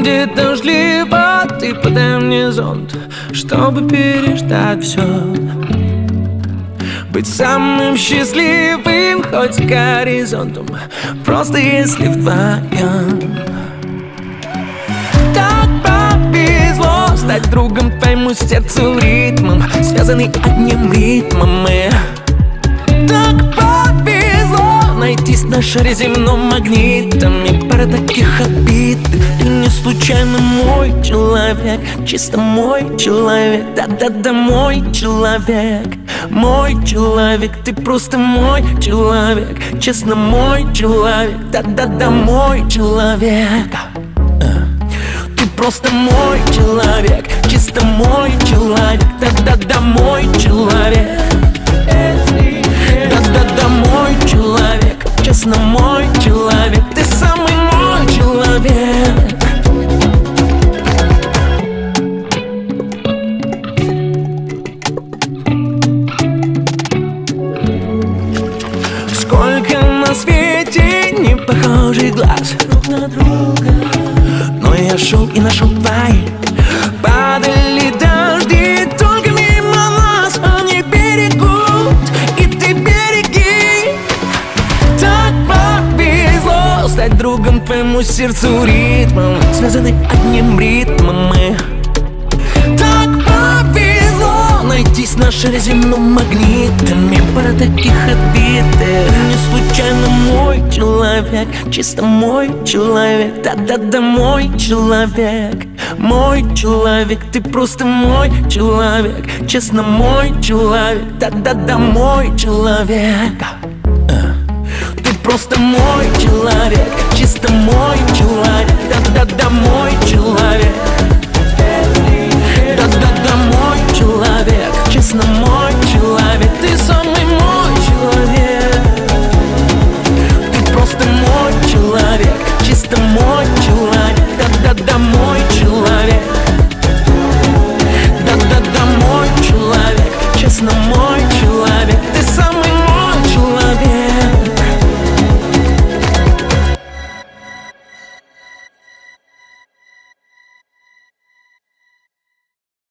Там, где дождливо, ты подай мне зонт, чтобы переждать все. Быть самым счастливым хоть с горизонтом, просто если вдвоем. Так повезло стать другом твоему сердцу, ритмом, связанный одним ритмом мы. Так повезло найтись на шаре земном магнитом, и пара таких обид. Ты не случайно мой человек, чисто мой человек. Да-да-да, мой человек, мой человек. Ты просто мой человек, честно мой человек. Да-да-да, мой человек. Ты просто мой человек, чисто мой человек. Да-да-да, мой человек. Да-да-да, мой человек, честно мой человек. Ты самый мой человек. Сколько на свете не похожих глаз друг на друга, но я шел и нашел твои. Падали дожди только мимо нас, они берегут, и ты береги. Так повезло стать другом твоему сердцу, ритмом, связанный одним ритмом мы. Так повезло найтись на шаре земном магнитом, и пара таких отбитых. Не случайно мой человек, чисто мой человек. Да-да-да, мой человек, мой человек. Ты просто мой человек, честно мой человек. Да-да-да, мой человек. Ты просто мой человек, чисто мой человек. Да-да-да, мой человек.